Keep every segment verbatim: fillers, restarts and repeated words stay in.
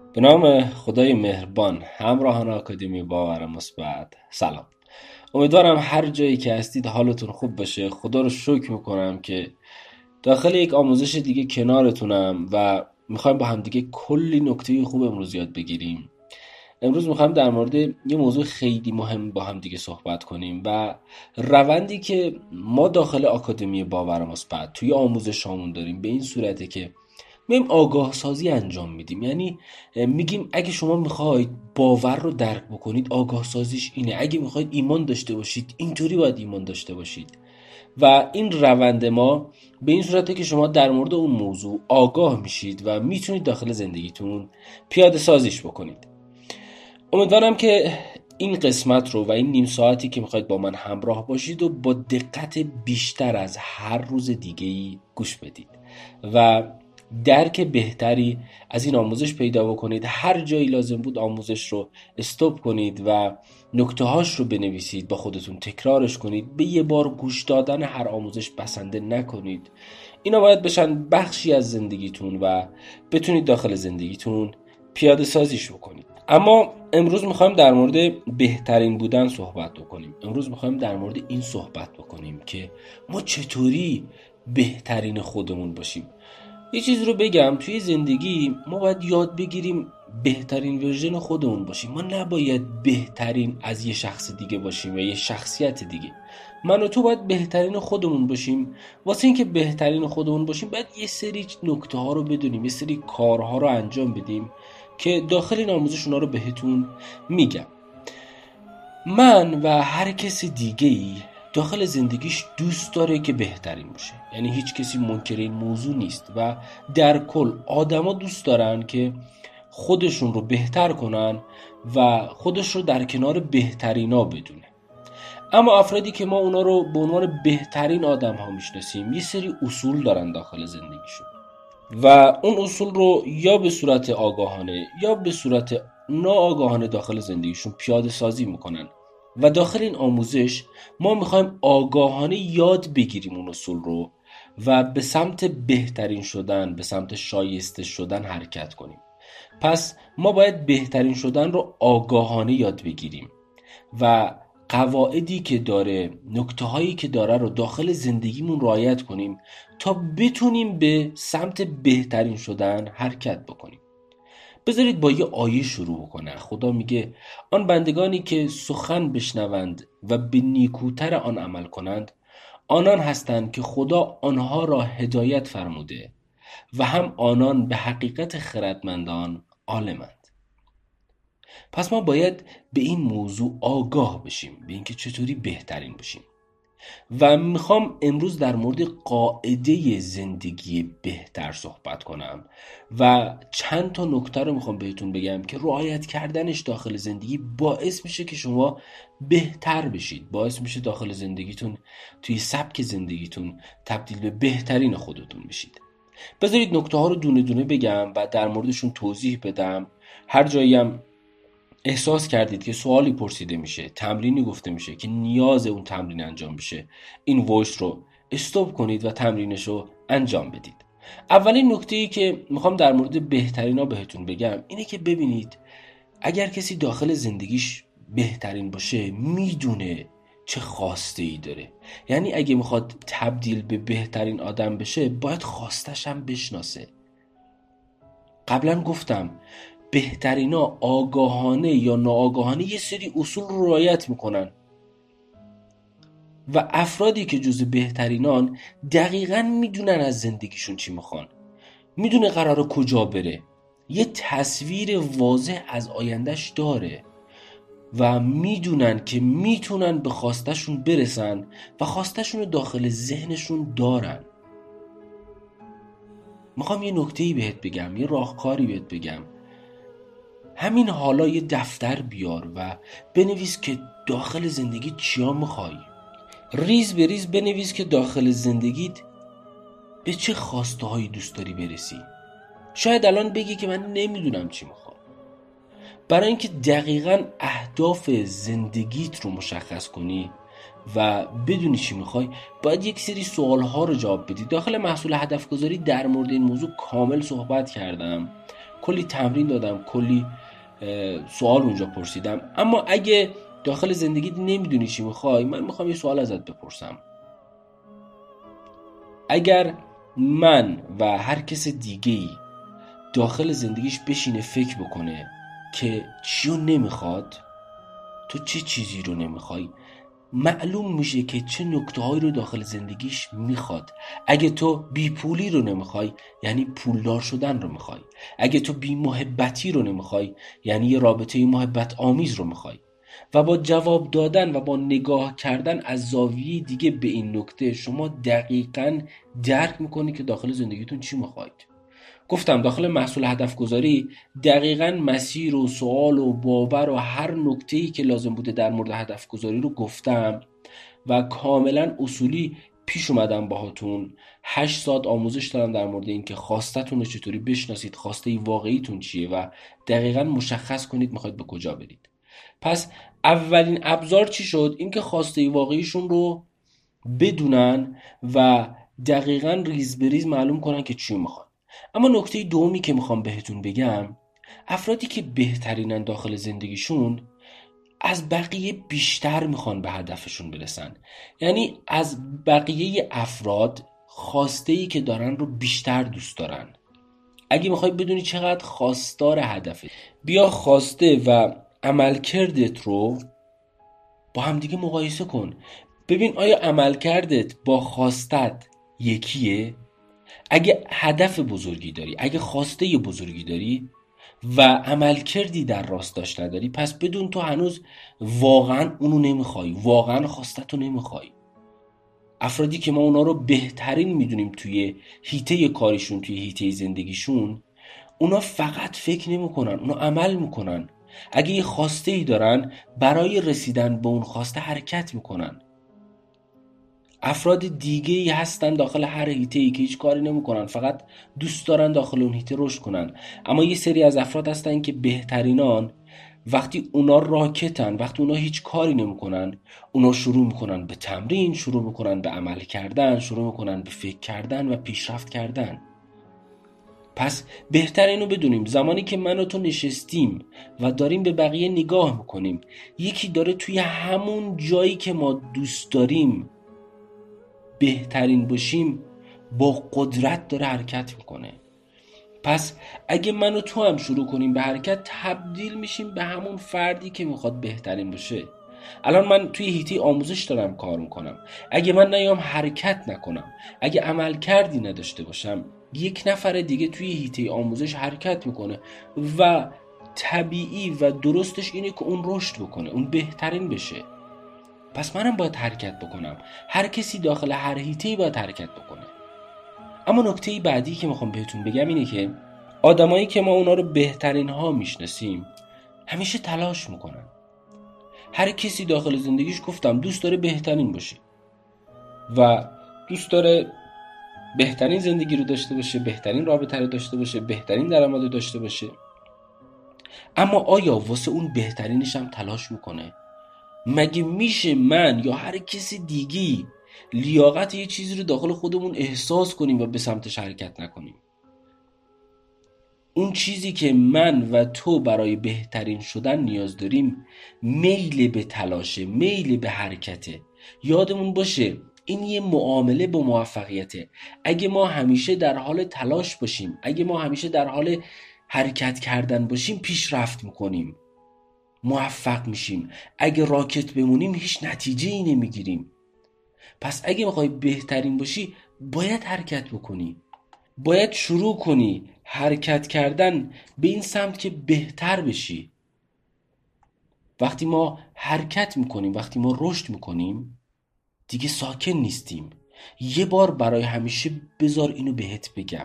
به نام خدای مهربان، همراهان آکادمی باور مثبت، سلام. امیدوارم هر جایی که هستید حالتون خوب باشه. خدا رو شکر میکنم که داخل یک آموزش دیگه کنارتونم و میخوایم با هم دیگه کلی نکته خوب امروز یاد بگیریم. امروز میخوایم در مورد یه موضوع خیلی مهم با هم دیگه صحبت کنیم و روندی که ما داخل آکادمی باور مثبت توی آموزشامون داریم به این صورته که میم آگاه سازی انجام میدیم. یعنی میگیم اگه شما میخواید باور رو درک بکنید، آگاه سازیش اینه. اگه میخواید ایمان داشته باشید، اینطوری باید ایمان داشته باشید. و این روند ما به این صورته که شما در مورد اون موضوع آگاه میشید و میتونید داخل زندگیتون پیاده سازیش بکنید. امیدوارم که این قسمت رو و این نیم ساعتی که میخواید با من همراه باشید و با دقت بیشتر از هر روز دیگه‌ای گوش بدید و درک بهتری از این آموزش پیدا بکنید. هر جایی لازم بود آموزش رو استوب کنید و نکته هاش رو بنویسید، با خودتون تکرارش کنید. به یه بار گوش دادن هر آموزش بسنده نکنید. اینا باید بشن بخشی از زندگیتون و بتونید داخل زندگیتون پیاده سازیش بکنید. اما امروز میخوایم در مورد بهترین بودن صحبت بکنیم. امروز میخوایم در مورد این صحبت بکنیم که ما چطوری بهترین خودمون باشیم. یه چیز رو بگم، توی زندگی ما باید یاد بگیریم بهترین ورژن خودمون باشیم. ما نباید بهترین از یه شخص دیگه باشیم یا یه شخصیت دیگه. من و تو باید بهترین خودمون باشیم. واسه اینکه بهترین خودمون باشیم باید یه سری نکته ها رو بدونیم، یه سری کارها رو انجام بدیم که داخل این آموزش اونا رو بهتون میگم. من و هر کس دیگه ای داخل زندگیش دوست داره که بهترین باشه. یعنی هیچ کسی منکر این موضوع نیست و در کل آدما دوست دارن که خودشون رو بهتر کنن و خودش رو در کنار بهترینا بدونه. اما افرادی که ما اونا رو به عنوان بهترین آدم ها میشناسیم یه سری اصول دارن داخل زندگیشون و اون اصول رو یا به صورت آگاهانه یا به صورت ناآگاهانه داخل زندگیشون پیاده سازی میکنن و داخل این آموزش ما میخوایم آگاهانه یاد بگیریم اون اصول رو و به سمت بهترین شدن، به سمت شایسته شدن حرکت کنیم. پس ما باید بهترین شدن رو آگاهانه یاد بگیریم و قواعدی که داره، نکته هایی که داره رو داخل زندگیمون رعایت کنیم تا بتونیم به سمت بهترین شدن حرکت بکنیم. بذارید با یه آیه شروع کنه. خدا میگه آن بندگانی که سخن بشنوند و به نیکوتر آن عمل کنند، آنان هستند که خدا آنها را هدایت فرموده و هم آنان به حقیقت خردمندان عالمند. پس ما باید به این موضوع آگاه بشیم، به اینکه چطوری بهترین بشیم. و میخوام امروز در مورد قاعده زندگی بهتر صحبت کنم و چند تا نکته رو میخوام بهتون بگم که رعایت کردنش داخل زندگی باعث میشه که شما بهتر بشید، باعث میشه داخل زندگیتون، توی سبک زندگیتون تبدیل به بهترین خودتون بشید. بذارید نکته ها رو دونه دونه بگم و در موردشون توضیح بدم. هر جایی هم احساس کردید که سوالی پرسیده میشه، تمرینی گفته میشه که نیاز اون تمرین انجام بشه، این وایس رو استوب کنید و تمرینش رو انجام بدید. اولین نکته‌ای که میخوام در مورد بهترینا بهتون بگم اینه که ببینید اگر کسی داخل زندگیش بهترین باشه میدونه چه خواسته ای داره. یعنی اگه میخواد تبدیل به بهترین آدم بشه باید خواستش هم بشناسه. قبلا گفتم بهترینا آگاهانه یا ناآگاهانه یه سری اصول رو رعایت میکنن و افرادی که جز بهترینان دقیقاً میدونن از زندگیشون چی میخوان، میدونه قراره کجا بره، یه تصویر واضح از آیندهش داره و میدونن که میتونن به خواستشون برسن و خواستشون رو داخل ذهنشون دارن. میخوام یه نکته‌ای بهت بگم، یه راهکاری بهت بگم. همین حالا یه دفتر بیار و بنویس که داخل زندگی چیا میخوای. ریز به ریز بنویس که داخل زندگیت به چه خواسته هایی دوست داری برسی. شاید الان بگی که من نمیدونم چی میخوام. برای اینکه دقیقاً اهداف زندگیت رو مشخص کنی و بدونی چی میخوای، باید یک سری سوال ها رو جواب بدی. داخل محصول هدف گذاری در مورد این موضوع کامل صحبت کردم کلی تمرین دادم، کلی سوال اونجا پرسیدم. اما اگه داخل زندگیت نمیدونی چی میخوای، من میخوام یه سوال ازت بپرسم. اگر من و هر کس دیگه‌ای داخل زندگیش بشینه فکر بکنه که چیو نمیخواد، تو چه چیزی رو نمیخوای، معلوم میشه که چه نکته‌هایی رو داخل زندگیش میخواد. اگه تو بی پولی رو نمیخوای، یعنی پولدار شدن رو میخوای. اگه تو بی محبتی رو نمیخوای، یعنی یه رابطه محبت آمیز رو میخوای. و با جواب دادن و با نگاه کردن از زاویه دیگه به این نکته، شما دقیقاً درک میکنی که داخل زندگیتون چی میخواید. گفتم داخل محصول هدف گذاری دقیقاً مسیر و سوال و باور و هر نکته‌ای که لازم بوده در مورد هدف گذاری رو گفتم و کاملا اصولی پیش اومدم باهاتون. هشت ساعت آموزش دارم در مورد این که خواستتون رو چطوری بشناسید، خواسته واقعیتون چیه و دقیقاً مشخص کنید میخواید به کجا برید. پس اولین ابزار چی شد؟ این که خواسته واقعیشون رو بدونن و دقیقاً ریز به ریز معلوم کنن که چی میخوان. اما نکته دومی که میخوام بهتون بگم، افرادی که بهترینن داخل زندگیشون از بقیه بیشتر میخوان به هدفشون برسن. یعنی از بقیه افراد خواسته‌ای که دارن رو بیشتر دوست دارن. اگه میخوای بدونی چقدر خواستار هدفه، بیا خواسته و عملکردت رو با هم دیگه مقایسه کن. ببین آیا عملکردت با خواستت یکیه؟ اگه هدف بزرگی داری، اگه خواسته بزرگی داری و عملکردی در راستاش نداری، پس بدون تو هنوز واقعا اونو نمیخوای، واقعا خواستتو نمیخوای. افرادی که ما اونا رو بهترین میدونیم توی هیته کارشون، توی هیته زندگیشون، اونا فقط فکر نمیکنن، اونا عمل میکنن. اگه یه خواسته ای دارن، برای رسیدن به اون خواسته حرکت میکنن. افراد دیگه ای هستن داخل هر هیته ای که هیچ کاری نمیکنن، فقط دوست دارن داخل اون هیته رشد کنن. اما یه سری از افراد هستن که بهترینان، وقتی اونا راکتن، وقتی اونا هیچ کاری نمیکنن، اونا شروع میکنن به تمرین، شروع میکنن به عمل کردن، شروع میکنن به فکر کردن و پیشرفت کردن. پس بهتر اینو بدونیم زمانی که من و تو نشستیم و داریم به بقیه نگاه میکنیم، یکی داره توی همون جایی که ما دوست داریم بهترین باشیم با قدرت داره حرکت میکنه. پس اگه من و تو هم شروع کنیم به حرکت، تبدیل میشیم به همون فردی که میخواد بهترین باشه. الان من توی هیته آموزش دارم کار میکنم. اگه من نیام حرکت نکنم، اگه عمل کردی نداشته باشم، یک نفر دیگه توی هیته آموزش حرکت میکنه و طبیعی و درستش اینه که اون رشد بکنه، اون بهترین بشه. پس منم باید حرکت بکنم. هر کسی داخل هر هیته‌ای باید حرکت بکنه. اما نکته بعدی که میخوام بهتون بگم اینه که آدمایی که ما اونا رو بهترین ها میشناسیم همیشه تلاش میکنن. هر کسی داخل زندگیش، گفتم، دوست داره بهترین باشه و دوست داره بهترین زندگی رو داشته باشه، بهترین رابطه رو داشته باشه، بهترین درآمد رو داشته باشه. اما آیا واسه اون بهترینش هم تلاش میکنه؟ مگه میشه من یا هر کسی دیگی لیاقت یه چیزی رو داخل خودمون احساس کنیم و به سمتش حرکت نکنیم؟ اون چیزی که من و تو برای بهترین شدن نیاز داریم میل به تلاشه، میل به حرکته. یادمون باشه این یه معامله با موفقیته. اگه ما همیشه در حال تلاش باشیم، اگه ما همیشه در حال حرکت کردن باشیم، پیشرفت میکنیم، موفق میشیم. اگه راکت بمونیم هیچ نتیجه ای نمیگیریم. پس اگه میخوای بهترین باشی، باید حرکت بکنی، باید شروع کنی حرکت کردن به این سمت که بهتر بشی. وقتی ما حرکت میکنیم، وقتی ما رشد میکنیم، دیگه ساکن نیستیم. یه بار برای همیشه بذار اینو بهت بگم،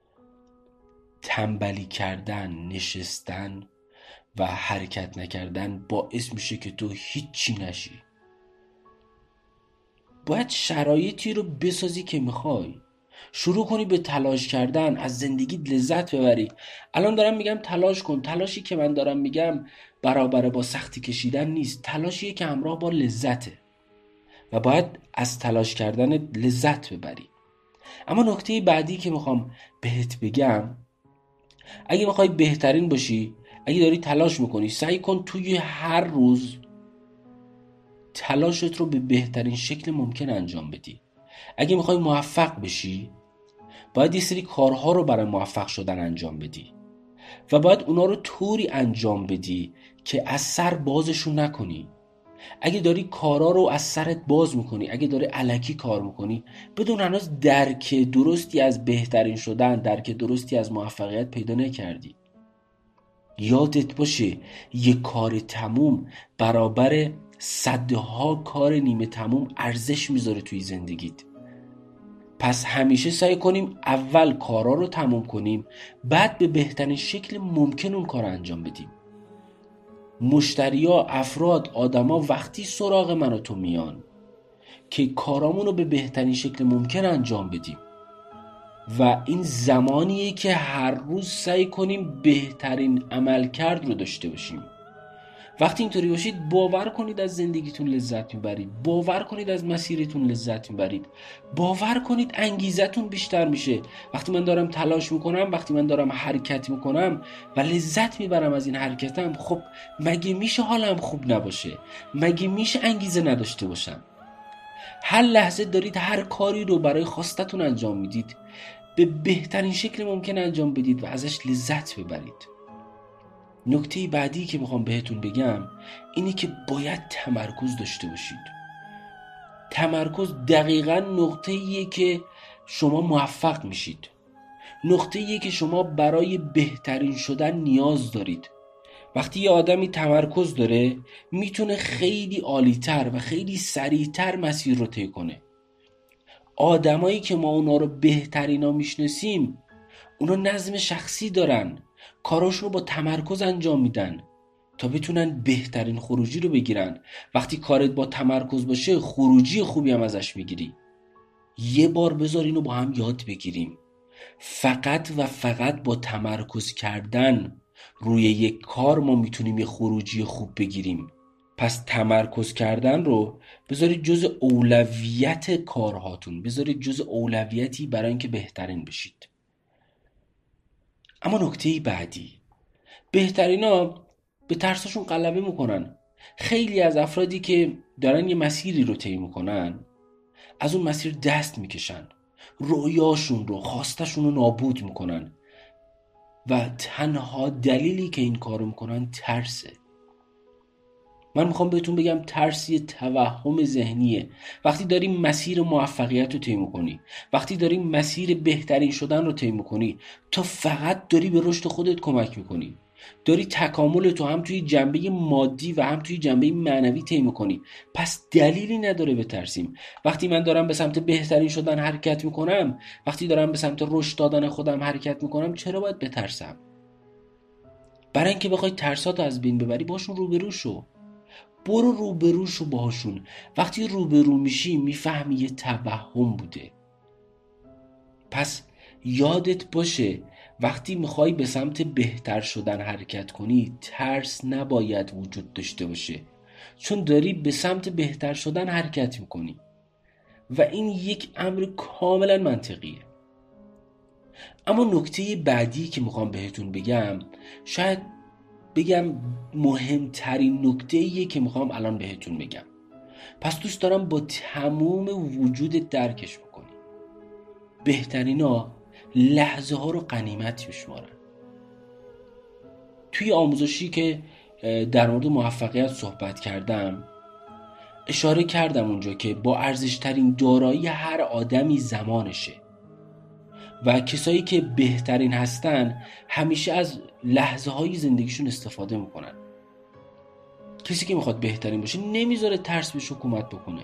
تنبلی کردن، نشستن و حرکت نکردن باعث میشه که تو هیچی نشی. باید شرایطی رو بسازی که میخوای، شروع کنی به تلاش کردن، از زندگی لذت ببری. الان دارم میگم تلاش کن. تلاشی که من دارم میگم برابر با سختی کشیدن نیست، تلاشیه که همراه با لذته و باید از تلاش کردن لذت ببری. اما نکته بعدی که میخوام بهت بگم اگه میخوای بهترین باشی، اگه داری تلاش میکنی، سعی کن توی هر روز تلاشت رو به بهترین شکل ممکن انجام بدی. اگه میخوای موفق بشی، باید یه سری کارها رو برای موفق شدن انجام بدی و باید اونا رو طوری انجام بدی که از سر بازشون نکنی. اگه داری کارا رو از سرت باز میکنی، اگه داری الکی کار میکنی، بدون هنوز درک درستی از بهترین شدن، درک درستی از موفقیت پیدا نکردی. یادت باشه یه کار تموم برابر صدها کار نیمه تموم ارزش میذاره توی زندگیت. پس همیشه سعی کنیم اول کارا رو تموم کنیم، بعد به بهترین شکل ممکن اون کار انجام بدیم. مشتریا، افراد، آدما وقتی سراغ من و تو میان که کارامون رو به بهترین شکل ممکن انجام بدیم و این زمانیه که هر روز سعی کنیم بهترین عملکرد رو داشته باشیم. وقتی اینطوری باشید، باور کنید از زندگیتون لذت میبرید، باور کنید از مسیرتون لذت میبرید، باور کنید انگیزتون بیشتر میشه. وقتی من دارم تلاش میکنم، وقتی من دارم حرکت میکنم و لذت میبرم از این حرکتم، خب مگه میشه حالم خوب نباشه؟ مگه میشه انگیزه نداشته باشم؟ هر لحظه دارید هر کاری رو برای خواستتون انجام میدید، به بهترین شکل ممکن انجام بدید و ازش لذت ببرید. نکته بعدی که میخوام بهتون بگم اینه که باید تمرکز داشته باشید. تمرکز دقیقاً نقطه ایه که شما موفق میشید، نقطه ایه که شما برای بهترین شدن نیاز دارید. وقتی یه آدمی تمرکز داره، میتونه خیلی عالی‌تر و خیلی سریعتر مسیر رو طی کنه. آدمایی که ما اونا رو بهترینا میشناسیم، اونا نظم شخصی دارن، کاراشون رو با تمرکز انجام میدن تا بتونن بهترین خروجی رو بگیرن. وقتی کارت با تمرکز باشه، خروجی خوبی هم ازش میگیری. یه بار بذار اینو با هم یاد بگیریم. فقط و فقط با تمرکز کردن روی یک کار ما میتونیم یه خروجی خوب بگیریم. پس تمرکز کردن رو بذارید جز اولویت کارهاتون، بذارید جز اولویتی برای اینکه بهترین بشید. اما نکته بعدی، بهترینا به ترسشون غلبه میکنن. خیلی از افرادی که دارن یه مسیری رو طی میکنن، از اون مسیر دست میکشن، رویاشون رو، خواستشون رو نابود میکنن و تنها دلیلی که این کارو میکنن ترسه. من میخوام بهتون بگم ترس یه توهم ذهنیه. وقتی داری مسیر موفقیت رو طی میکنی، وقتی داری مسیر بهترین شدن رو طی میکنی، تو فقط داری به رشد خودت کمک میکنی، داری تکامل تو هم توی جنبه مادی و هم توی جنبه معنوی طی میکنی. پس دلیلی نداره بترسیم. وقتی من دارم به سمت بهترین شدن حرکت میکنم، وقتی دارم به سمت رشد دادن خودم حرکت میکنم، چرا باید بترسم؟ برای اینکه بخوای ترساتو از بین ببری، باشون روبرو شو. برو روبرو شو باهاشون. وقتی روبرو میشی میفهمی یه توهم بوده. پس یادت باشه وقتی میخوای به سمت بهتر شدن حرکت کنی، ترس نباید وجود داشته باشه، چون داری به سمت بهتر شدن حرکت میکنی و این یک امر کاملا منطقیه. اما نکته بعدی که میخوام بهتون بگم، شاید بگم مهمترین نکته‌ایه که میخوام الان بهتون بگم. پس دوست دارم با تموم وجود درکش بکنی. بهترینا لحظه ها رو غنیمت میشمارن. توی آموزشی که در مورد موفقیت صحبت کردم، اشاره کردم اونجا که با ارزشترین دارایی هر آدمی زمانشه و کسایی که بهترین هستن همیشه از لحظه های زندگیشون استفاده میکنن. کسی که میخواد بهترین باشه نمیذاره ترس بهش حکومت بکنه.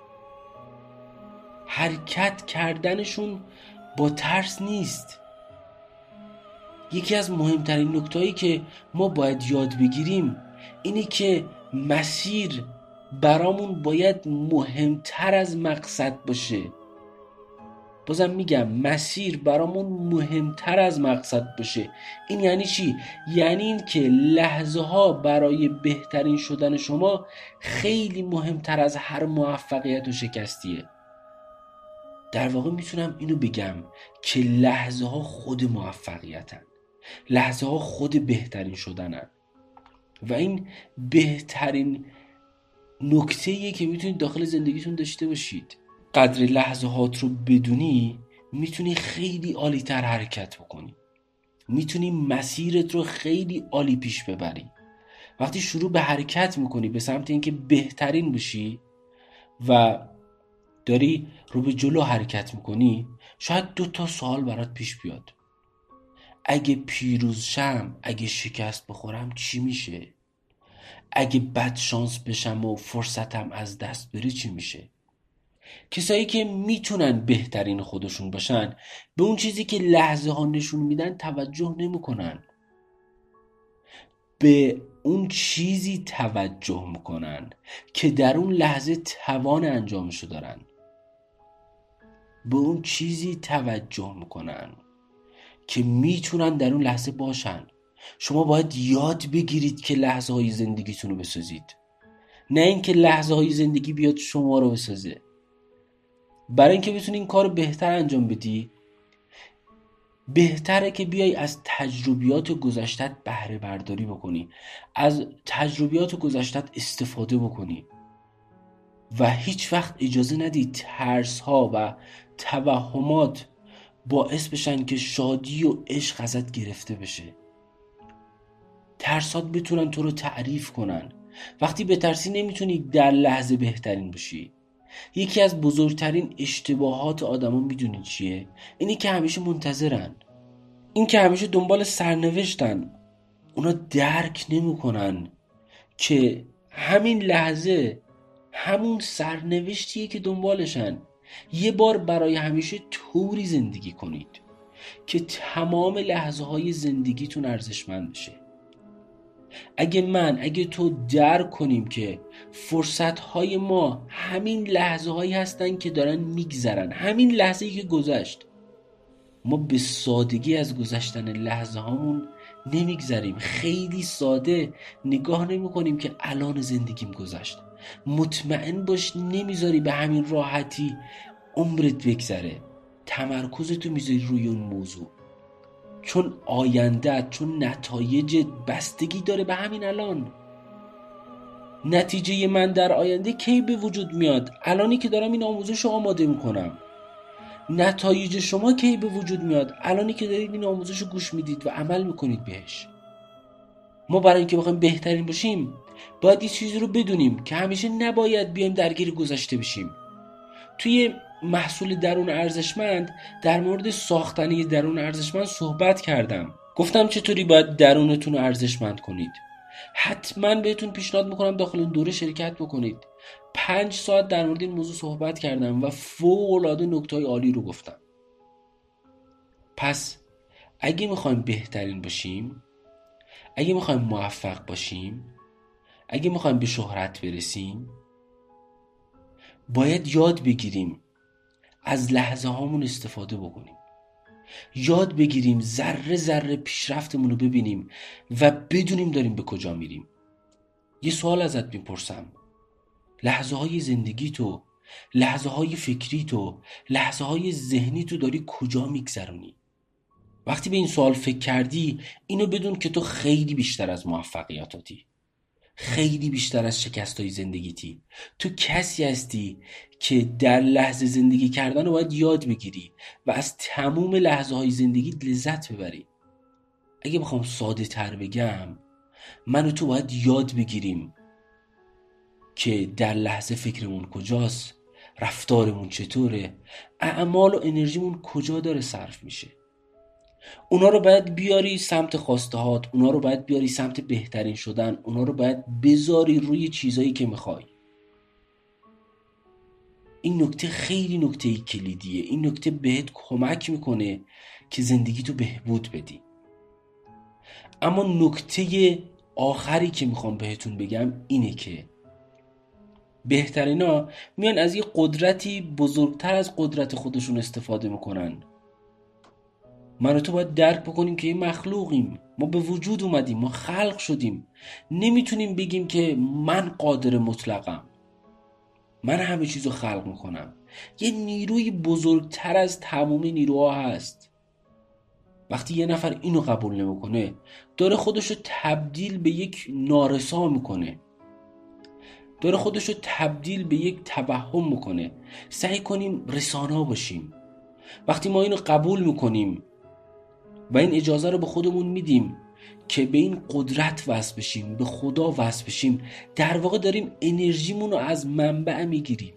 حرکت کردنشون با ترس نیست. یکی از مهمترین نکتهایی که ما باید یاد بگیریم اینه که مسیر برامون باید مهمتر از مقصد باشه. بازم میگم مسیر برامون مهمتر از مقصد باشه. این یعنی چی؟ یعنی این که لحظه ها برای بهترین شدن شما خیلی مهمتر از هر موفقیت و شکستیه. در واقع میتونم اینو بگم که لحظه ها خود موفقیتن. لحظه ها خود بهترین شدنن و این بهترین نکته‌ایه که میتونید داخل زندگیتون داشته باشید. قدر لحظه هات رو بدونی میتونی خیلی عالی تر حرکت بکنی، میتونی مسیرت رو خیلی عالی پیش ببری. وقتی شروع به حرکت میکنی به سمت اینکه بهترین بشی و داری رو به جلو حرکت میکنی، شاید دو تا سوال برات پیش بیاد. اگه پیروز شم، اگه شکست بخورم چی میشه؟ اگه بد شانس بشم و فرصتم از دست بره چی میشه؟ کسایی که میتونن بهترین خودشون باشن به اون چیزی که لحظه ها نشون میدن توجه نمیکنن، به اون چیزی توجه میکنن که در اون لحظه توان انجامشو دارن، به اون چیزی توجه میکنن که میتونن در اون لحظه باشن. شما باید یاد بگیرید که لحظه های زندگیتون رو بسازید، نه اینکه لحظه های زندگی بیاد شما رو بسازه. برای اینکه بتونی این کار رو بهتر انجام بدی، بهتره که بیای از تجربیات گذشتت بهره برداری بکنی، از تجربیات گذشتت استفاده بکنی و هیچ وقت اجازه ندی ترس ها و توهمات باعث بشن که شادی و عشق ازت گرفته بشه. ترسات بتونن تو رو تعریف کنن. وقتی بترسی نمیتونی در لحظه بهترین بشی. یکی از بزرگترین اشتباهات آدما میدونی چیه؟ اینی که همیشه منتظرن، این که همیشه دنبال سرنوشتن. اونا درک نمیکنن که همین لحظه همون سرنوشتیه که دنبالشن. یه بار برای همیشه طوری زندگی کنید که تمام لحظه های زندگیتون ارزشمند بشه. اگه من اگه تو درک کنیم که فرصت های ما همین لحظه هایی هستن که دارن میگذرن، همین لحظه‌ای که گذشت، ما به سادگی از گذشتن لحظه هامون نمیگذریم. خیلی ساده نگاه نمی کنیم که الان زندگیم گذشت. مطمئن باش نمیذاری به همین راحتی عمرت بگذره. تمرکزتو میذاری روی اون موضوع، چون آینده، چون نتایج بستگی داره به همین الان. نتیجه من در آینده کی به وجود میاد؟ الانی که دارم این آموزش رو آماده میکنم. نتایج شما کی به وجود میاد؟ الانی که دارید این آموزش رو گوش میدید و عمل میکنید بهش. ما برای اینکه بخوایم بهترین باشیم باید یه چیزی رو بدونیم که همیشه نباید بیایم درگیر گذشته بشیم. توی محصول درون ارزشمند در مورد ساختن یه درون ارزشمند صحبت کردم. گفتم چطوری باید درونتون رو ارزشمند کنید. حتما بهتون پیشنهاد میکنم داخل این دوره شرکت بکنید. پنج ساعت در مورد این موضوع صحبت کردم و فوق‌العاده نکته‌های عالی رو گفتم. پس اگه میخوایم بهترین باشیم، اگه میخوایم موفق باشیم، اگه میخوایم به شهرت برسیم، باید یاد بگیریم از لحظه هامون استفاده بکنیم. یاد بگیریم ذره ذره پیشرفتمون رو ببینیم و بدونیم داریم به کجا میریم. یه سوال ازت میپرسم: لحظه های زندگی تو، لحظه های فکری تو، لحظه های ذهنی تو داری کجا میگذرونی؟ وقتی به این سوال فکر کردی، اینو بدون که تو خیلی بیشتر از موفقیاتاتی، خیلی بیشتر از شکستای زندگیتی. تو کسی هستی که در لحظه زندگی کردن رو باید یاد بگیری و از تموم لحظه های زندگی لذت ببری. اگه بخوام ساده تر بگم، من و تو باید یاد بگیریم که در لحظه فکرمون کجاست، رفتارمون چطوره، اعمال و انرژیمون کجا داره صرف میشه. اونا رو باید بیاری سمت خواسته هات، اونا رو باید بیاری سمت بهترین شدن، اونا رو باید بذاری روی چیزایی که میخوای. این نکته خیلی نکته کلیدیه. این نکته بهت کمک میکنه که زندگی تو بهبود بدی. اما نکته آخری که میخوام بهتون بگم اینه که بهترینا میان از یه قدرتی بزرگتر از قدرت خودشون استفاده میکنن. من و تو باید درک بکنیم که یه مخلوقیم، ما به وجود اومدیم، ما خلق شدیم. نمیتونیم بگیم که من قادر مطلقم، من همه چیزو خلق میکنم. یه نیروی بزرگتر از تمام نیروها هست. وقتی یه نفر اینو قبول نمیکنه داره خودشو تبدیل به یک نارسا میکنه، داره خودشو تبدیل به یک توهم میکنه. سعی کنیم رسانا باشیم. وقتی ما اینو قبول میکنیم و این اجازه رو به خودمون میدیم که به این قدرت وصل بشیم، به خدا وصل بشیم، در واقع داریم انرژیمون رو از منبع میگیریم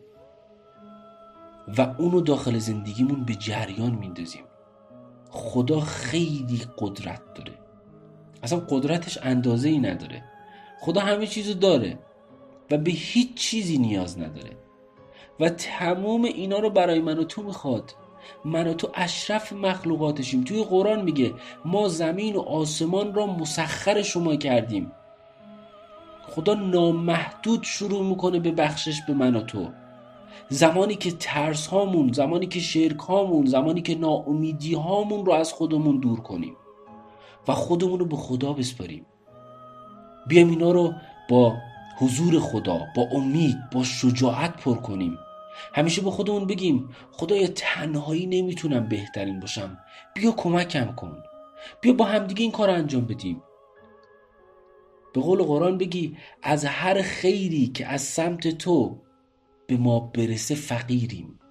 و اونو داخل زندگیمون به جریان میندازیم. خدا خیلی قدرت داره، اصلا قدرتش اندازه ای نداره. خدا همه چیزو داره و به هیچ چیزی نیاز نداره و تمام اینا رو برای من و تو میخواد. من و تو اشرف مخلوقاتشیم. توی قرآن میگه ما زمین و آسمان را مسخر شما کردیم. خدا نامحدود شروع میکنه به بخشش به من و تو. زمانی که ترس هامون، زمانی که شرک هامون، زمانی که ناامیدی هامون رو از خودمون دور کنیم و خودمون رو به خدا بسپاریم، بیایم اینا رو با حضور خدا، با امید، با شجاعت پر کنیم. همیشه به خودمون بگیم خدایا تنهایی نمیتونم بهترین باشم، بیا کمکم کن، بیا با همدیگه این کار انجام بدیم. به قول قرآن بگی از هر خیری که از سمت تو به ما برسه فقیریم.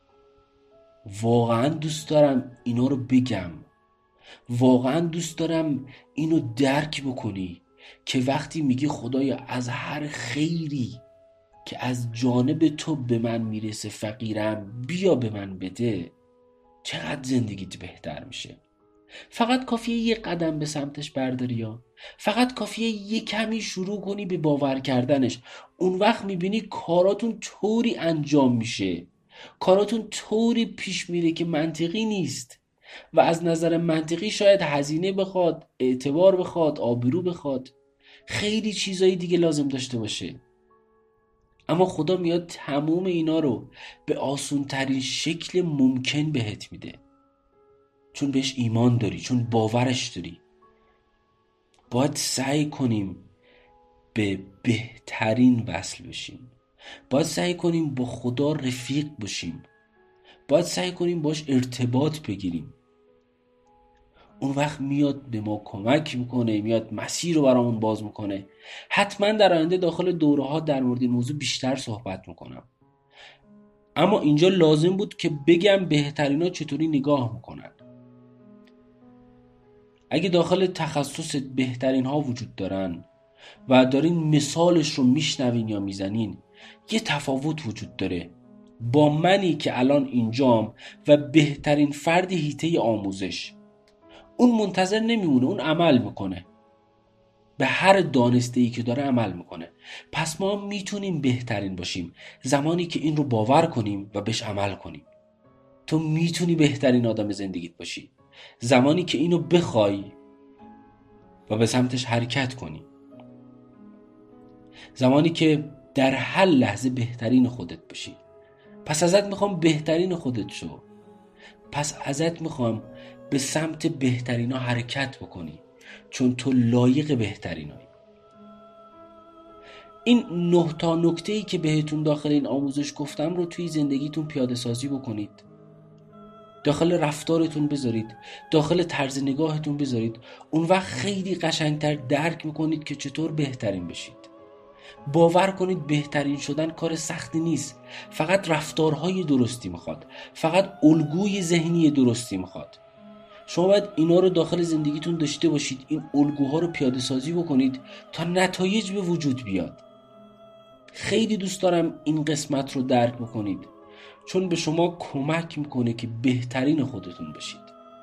واقعا دوست دارم اینا رو بگم، واقعا دوست دارم اینو درک بکنی که وقتی میگی خدایا از هر خیری که از جانب تو به من میرسه فقیرم، بیا به من بده، چقدر زندگیت بهتر میشه. فقط کافیه یه قدم به سمتش برداری، یا فقط کافیه یه کمی شروع کنی به باور کردنش. اون وقت میبینی کاراتون طوری انجام میشه، کاراتون طوری پیش میره که منطقی نیست و از نظر منطقی شاید هزینه بخواد، اعتبار بخواد، آبرو بخواد، خیلی چیزایی دیگه لازم داشته باشه. اما خدا میاد تموم اینا رو به آسون ترین شکل ممکن بهت میده، چون بهش ایمان داری، چون باورش داری. باید سعی کنیم به بهترین وصل بشیم، باید سعی کنیم با خدا رفیق باشیم، باید سعی کنیم باش ارتباط بگیریم. اون وقت میاد به ما کمک میکنه، میاد مسیر رو برامون باز میکنه. حتما در آینده داخل دوره ها در مورد این موضوع بیشتر صحبت میکنم، اما اینجا لازم بود که بگم بهترینا چطوری نگاه میکنن. اگه داخل تخصص بهترین ها وجود دارن و دارین مثالش رو میشنوین یا میزنین، یه تفاوت وجود داره با منی که الان اینجام و بهترین فرد حیطه آموزش. اون منتظر نمیمونه، اون عمل میکنه، به هر دانسته ای که داره عمل میکنه. پس ما میتونیم بهترین باشیم زمانی که این رو باور کنیم و بهش عمل کنیم. تو میتونی بهترین آدم زندگیت باشی زمانی که اینو بخوای و به سمتش حرکت کنی، زمانی که در هر لحظه بهترین خودت باشی. پس ازت میخوام بهترین خودت شو، پس ازت میخوام به سمت بهترینا حرکت بکنی، چون تو لایق بهترینایی. این نه تا نکته‌ای که بهتون داخل این آموزش گفتم رو توی زندگیتون پیاده سازی بکنید، داخل رفتارتون بذارید، داخل طرز نگاهتون بذارید. اون وقت خیلی قشنگتر درک میکنید که چطور بهترین بشید. باور کنید بهترین شدن کار سختی نیست، فقط رفتارهای درستی میخواد، فقط الگوی ذهنی درستی میخواد. شما باید اینا رو داخل زندگیتون داشته باشید، این الگوها رو پیاده سازی بکنید تا نتایج به وجود بیاد. خیلی دوست دارم این قسمت رو درک بکنید، چون به شما کمک میکنه که بهترین خودتون بشید.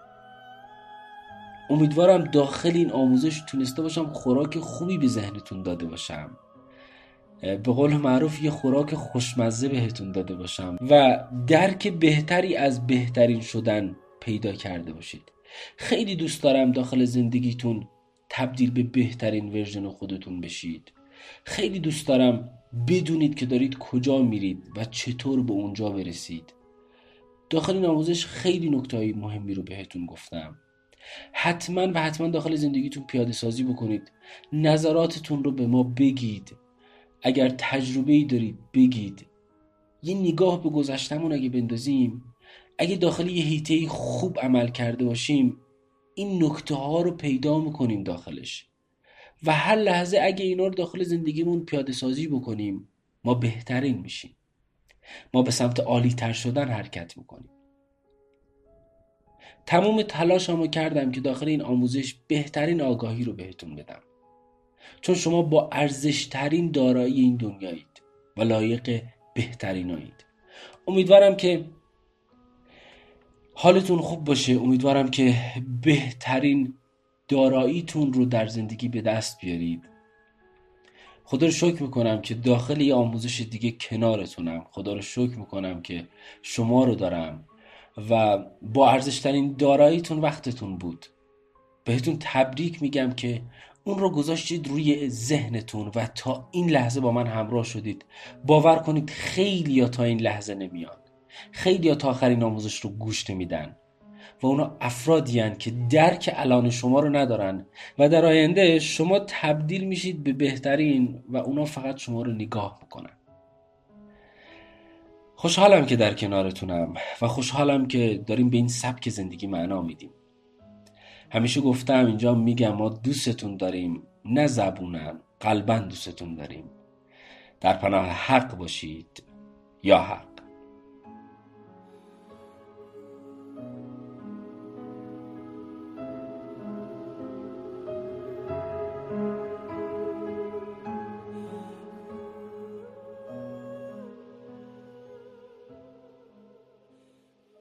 امیدوارم داخل این آموزش تونسته باشم خوراک خوبی به ذهنتون داده باشم، به قول معروف یه خوراک خوشمزه بهتون داده باشم و درک بهتری از بهترین شدن پیدا کرده باشید. خیلی دوست دارم داخل زندگیتون تبدیل به بهترین ورژن خودتون بشید. خیلی دوست دارم بدونید که دارید کجا میرید و چطور به اونجا برسید. داخل این آموزش خیلی نکته‌های مهمی رو بهتون گفتم. حتما و حتما داخل زندگیتون پیاده سازی بکنید. نظراتتون رو به ما بگید. اگر تجربه‌ای دارید بگید. یه نگاه به گذشتمون اگه بندازیم، اگه داخل یه حیطه‌ای خوب عمل کرده باشیم، این نکته ها رو پیدا میکنیم داخلش و هر لحظه اگه اینا رو داخل زندگیمون پیاده سازی بکنیم ما بهترین میشیم، ما به سمت عالی تر شدن حرکت میکنیم. تمام تلاشمو کردم که داخل این آموزش بهترین آگاهی رو بهتون بدم، چون شما با ارزشترین دارایی این دنیایید و لایق بهترینایید. امیدوارم که حالتون خوب باشه، امیدوارم که بهترین داراییتون رو در زندگی به دست بیارید. خدا رو شکر میکنم که داخل یه آموزش دیگه کنارتونم. خدا رو شکر میکنم که شما رو دارم و با ارزشترین داراییتون وقتتون بود. بهتون تبریک میگم که اون رو گذاشتید روی ذهنتون و تا این لحظه با من همراه شدید. باور کنید خیلی ها تا این لحظه نمیان، خیلی ها تا آخرین آموزش رو گوش نمیدن و اونا افرادی هن که درک الان شما رو ندارن و در آینده شما تبدیل میشید به بهترین و اونا فقط شما رو نگاه میکنن. خوشحالم که در کنارتونم و خوشحالم که داریم به این سبک زندگی معنا میدیم. همیشه گفتم اینجا میگم ما دوستتون داریم، نه زبونن، قلبن دوستتون داریم. در پناه حق باشید یا حق.